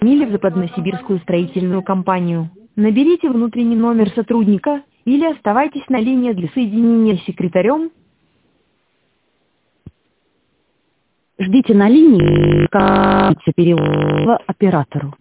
позвонили в Западносибирскую строительную компанию. Наберите внутренний номер сотрудника или оставайтесь на линии для соединения с секретарем. Ждите на линии, перевод оператору.